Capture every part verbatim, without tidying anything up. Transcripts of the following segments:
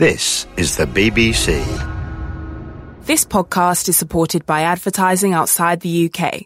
This is the B B C. This podcast is supported by advertising outside the U K.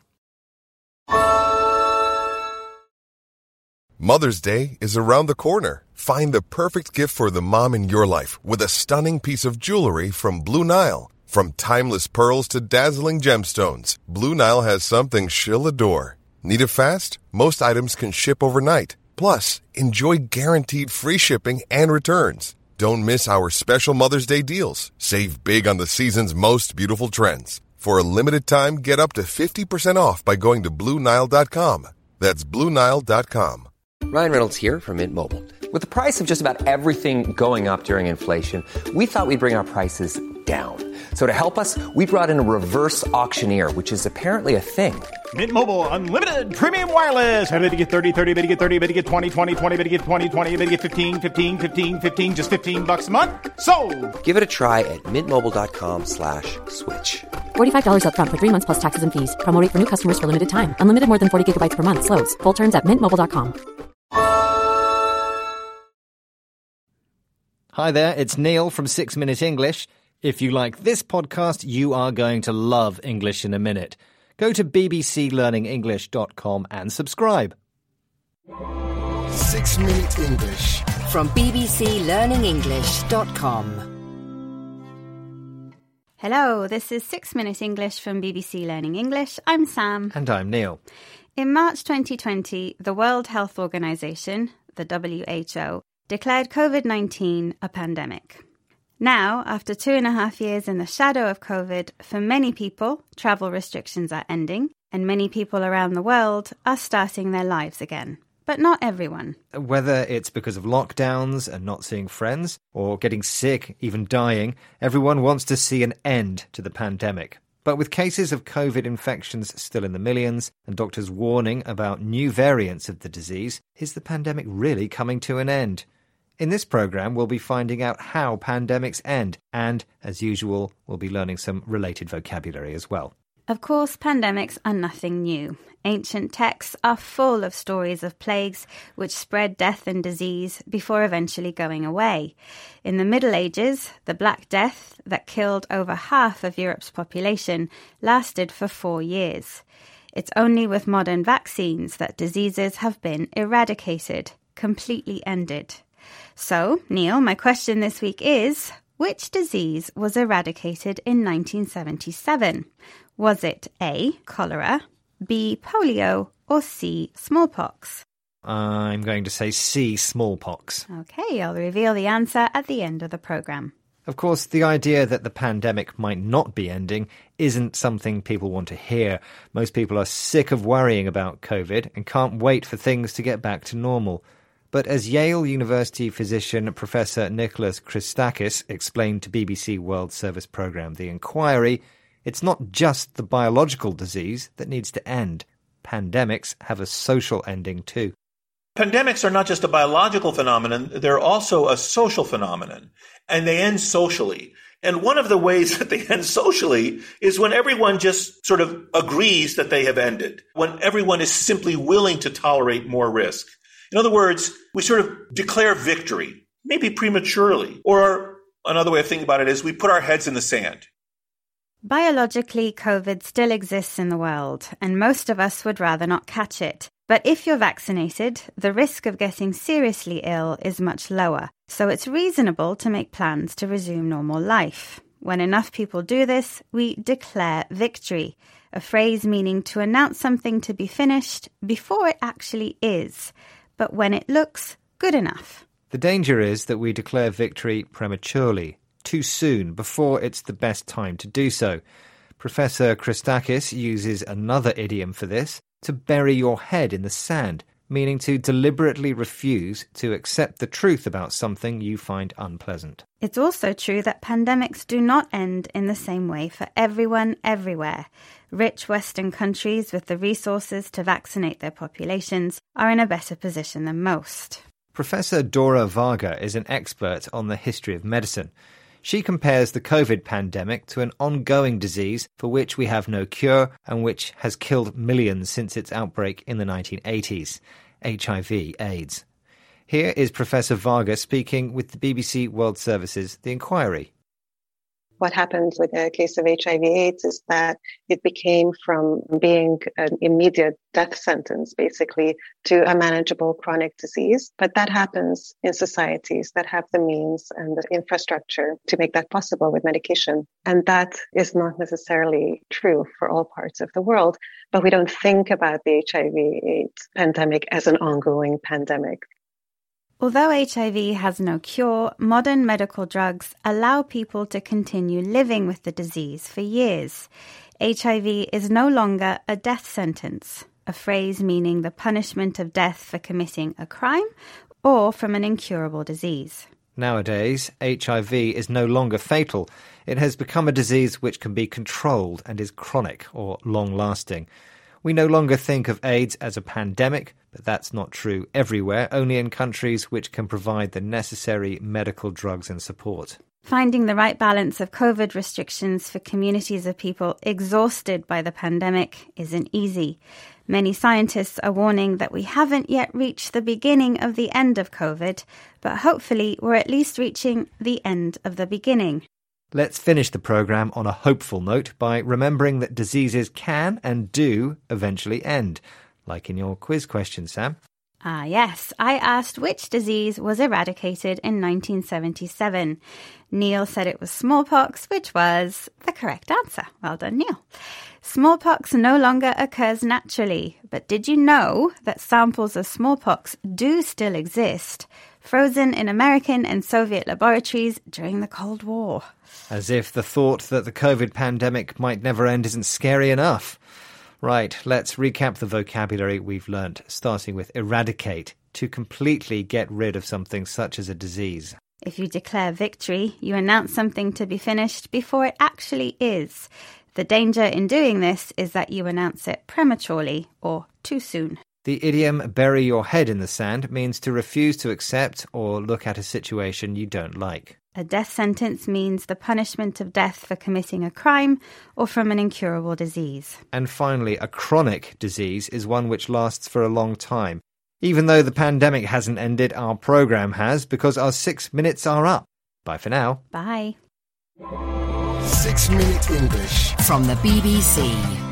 Mother's Day is around the corner. Find the perfect gift for the mom in your life with a stunning piece of jewelry from Blue Nile. From timeless pearls to dazzling gemstones, Blue Nile has something she'll adore. Need it fast? Most items can ship overnight. Plus, enjoy guaranteed free shipping and returns. Don't miss our special Mother's Day deals. Save big on the season's most beautiful trends. For a limited time, get up to fifty percent off by going to Blue Nile dot com. That's Blue Nile dot com. Ryan Reynolds here from Mint Mobile. With the price of just about everything going up during inflation, we thought we'd bring our prices down. So to help us, we brought in a reverse auctioneer, which is apparently a thing. Mint Mobile Unlimited Premium Wireless. How to get thirty, thirty, how to get thirty, how to get twenty, twenty, twenty, how to get twenty, twenty, how to get fifteen, fifteen, fifteen, fifteen, just fifteen bucks a month? Sold! Give it a try at mintmobile.com slash switch. forty-five dollars up front for three months plus taxes and fees. Promo rate for new customers for limited time. Unlimited more than forty gigabytes per month. Slows full terms at mint mobile dot com. Hi there, it's Neil from Six Minute English. If you like this podcast, you are going to love English in a Minute. Go to b b c learning english dot com and subscribe. Six Minute English. From b b c learning english dot com. Hello, this is Six Minute English from B B C Learning English. I'm Sam. And I'm Neil. In March twenty twenty, the World Health Organization, the W H O, declared covid nineteen a pandemic. Now, after two and a half years in the shadow of COVID, for many people, travel restrictions are ending, and many people around the world are starting their lives again. But not everyone. Whether it's because of lockdowns and not seeing friends, or getting sick, even dying, everyone wants to see an end to the pandemic. But with cases of COVID infections still in the millions, and doctors warning about new variants of the disease, is the pandemic really coming to an end? In this programme, we'll be finding out how pandemics end, and, as usual, we'll be learning some related vocabulary as well. Of course, pandemics are nothing new. Ancient texts are full of stories of plagues which spread death and disease before eventually going away. In the Middle Ages, the Black Death that killed over half of Europe's population lasted for four years. It's only with modern vaccines that diseases have been eradicated, completely ended. So, Neil, my question this week is, which disease was eradicated in nineteen seventy-seven? Was it A, cholera, B, polio, or C, smallpox? I'm going to say C, smallpox. Okay, I'll reveal the answer at the end of the programme. Of course, the idea that the pandemic might not be ending isn't something people want to hear. Most people are sick of worrying about COVID and can't wait for things to get back to normal. But as Yale University physician Professor Nicholas Christakis explained to B B C World Service programme The Inquiry, it's not just the biological disease that needs to end. Pandemics have a social ending too. Pandemics are not just a biological phenomenon, they're also a social phenomenon, and they end socially. And one of the ways that they end socially is when everyone just sort of agrees that they have ended, when everyone is simply willing to tolerate more risk. In other words, we sort of declare victory, maybe prematurely, or another way of thinking about it is we put our heads in the sand. Biologically, COVID still exists in the world, and most of us would rather not catch it. But if you're vaccinated, the risk of getting seriously ill is much lower, so it's reasonable to make plans to resume normal life. When enough people do this, we declare victory, a phrase meaning to announce something to be finished before it actually is, but when it looks good enough. The danger is that we declare victory prematurely, too soon, before it's the best time to do so. Professor Christakis uses another idiom for this, to bury your head in the sand, meaning to deliberately refuse to accept the truth about something you find unpleasant. It's also true that pandemics do not end in the same way for everyone everywhere. Rich Western countries with the resources to vaccinate their populations are in a better position than most. Professor Dora Varga is an expert on the history of medicine. She compares the COVID pandemic to an ongoing disease for which we have no cure and which has killed millions since its outbreak in the nineteen eighties, H I V AIDS. Here is Professor Varga speaking with the B B C World Service's The Inquiry. What happened with the case of H I V AIDS is that it became from being an immediate death sentence, basically, to a manageable chronic disease. But that happens in societies that have the means and the infrastructure to make that possible with medication. And that is not necessarily true for all parts of the world. But we don't think about the H I V AIDS pandemic as an ongoing pandemic. Although H I V has no cure, modern medical drugs allow people to continue living with the disease for years. H I V is no longer a death sentence, a phrase meaning the punishment of death for committing a crime or from an incurable disease. Nowadays, H I V is no longer fatal. It has become a disease which can be controlled and is chronic or long-lasting. We no longer think of AIDS as a pandemic, but that's not true everywhere, only in countries which can provide the necessary medical drugs and support. Finding the right balance of COVID restrictions for communities of people exhausted by the pandemic isn't easy. Many scientists are warning that we haven't yet reached the beginning of the end of COVID, but hopefully we're at least reaching the end of the beginning. Let's finish the programme on a hopeful note by remembering that diseases can and do eventually end, like in your quiz question, Sam. Ah, yes. I asked which disease was eradicated in nineteen seventy-seven. Neil said it was smallpox, which was the correct answer. Well done, Neil. Smallpox no longer occurs naturally, but did you know that samples of smallpox do still exist, frozen in American and Soviet laboratories during the Cold War? As if the thought that the COVID pandemic might never end isn't scary enough. Right, let's recap the vocabulary we've learnt, starting with eradicate, to completely get rid of something such as a disease. If you declare victory, you announce something to be finished before it actually is. The danger in doing this is that you announce it prematurely or too soon. The idiom bury your head in the sand means to refuse to accept or look at a situation you don't like. A death sentence means the punishment of death for committing a crime or from an incurable disease. And finally, a chronic disease is one which lasts for a long time. Even though the pandemic hasn't ended, our programme has, because our six minutes are up. Bye for now. Bye. Six Minute English from the B B C.